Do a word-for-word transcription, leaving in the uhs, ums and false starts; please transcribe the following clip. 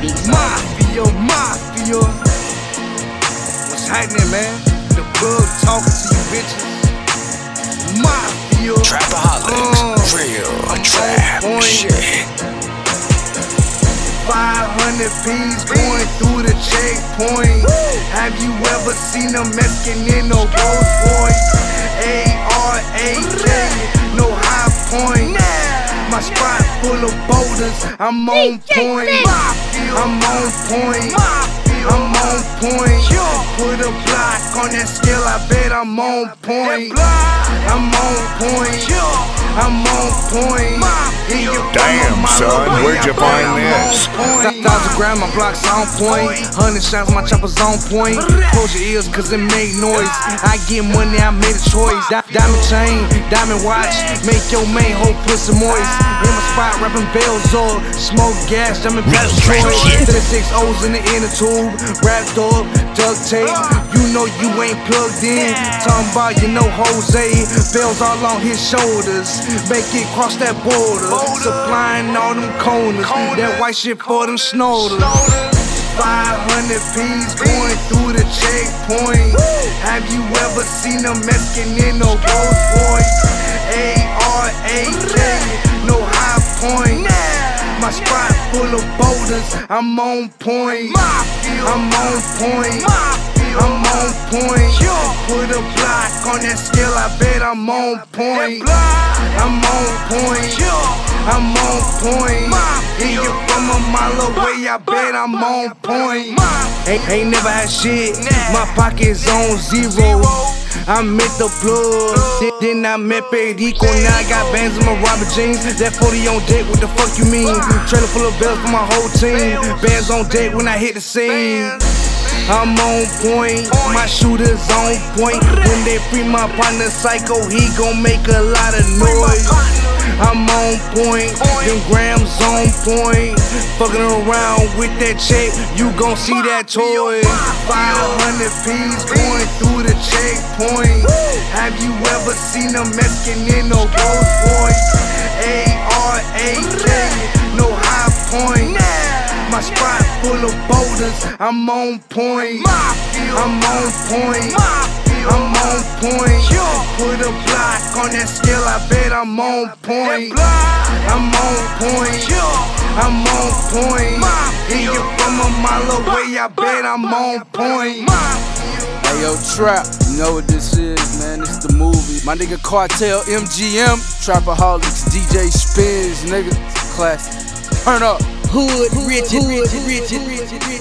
Mafia, mafia. What's happening, man? The plug talking to you bitches. Mafia. Trapaholics, uh, real I'm trap shit. five hundred P's going through the checkpoint. Have you ever seen a Mexican in no Rolls Royce? A R A K, no high point. My spot full of boulders, I'm on point. I'm on point. I'm on point. Put a block on that scale, I bet I'm on point. I'm on point. I'm on point. Damn, son, where'd you find this? Thousand gram, my block's on point. Hundred shots, my chopper's on point. Close your ears, cause it make noise. I get money, I made a choice. Diamond chain, diamond watch, make your main whole pussy moist. In my spot, rapping bells or smoke gas, I'm in Detroit. thirty-six O's in the inner tube, wrapped up, duct tape. You know you ain't plugged in. Talking about you know Jose, bells all on his shoulders. Make it cross that border, supplying all them corners. That white shit for them snorters. five hundred P's going through the checkpoint. Have you ever seen a Mexican in no Rolls Royce? A R A K, no high point. My spot full of boulders, I'm on point. I'm on point. I'm on point. Put a block on that scale, I bet I'm on point. I'm on point. I'm on point. And you from a mile away, I bet I'm on point. Ain't, ain't never had shit, my pocket's on zero. I met the plug, then, then I met Perico. Now I got bands in my Robert jeans. That forty on deck, what the fuck you mean? Trailer full of bells for my whole team. Bands on deck when I hit the scene. I'm on point, my shooter's on point. When they free my partner Psycho, he gon' make a lot of noise. I'm on point, them grams on point. Fucking around with that check, you gon' see that toy. five hundred P's going through the checkpoint. Have you ever seen a Mexican in no Rolls Royce? A R A K, no high point. My spot full of boulders, I'm on point. I'm on point. I'm on point. Put a block on that scale, I bet I'm on point. I'm on point. I'm on point. And you from a mile away, I bet I'm on point. Hey yo, Trap, you know what this is, man? It's the movie. My nigga Cartel, M G M, Trapaholics, D J Spins, nigga. Classic. Turn up. Hood, rich, rich, rich, rich, rich.